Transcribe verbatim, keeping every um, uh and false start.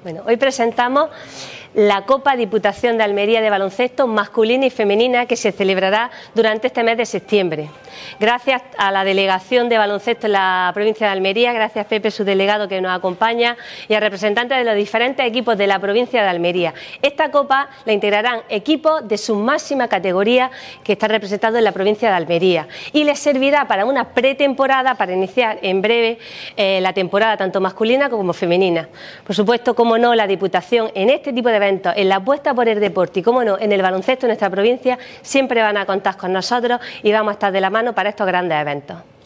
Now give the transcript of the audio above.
Bueno, hoy presentamos la Copa Diputación de Almería de baloncesto masculina y femenina que se celebrará durante este mes de septiembre. Gracias a la delegación de baloncesto en la provincia de Almería, gracias Pepe, su delegado que nos acompaña, y a representantes de los diferentes equipos de la provincia de Almería. Esta Copa la integrarán equipos de su máxima categoría que están representados en la provincia de Almería y les servirá para una pretemporada para iniciar en breve eh, la temporada tanto masculina como femenina. Por supuesto, como no, la Diputación en este tipo de eventos, en la apuesta por el deporte y, como no, en el baloncesto en nuestra provincia, siempre van a contar con nosotros y vamos a estar de la mano para estos grandes eventos.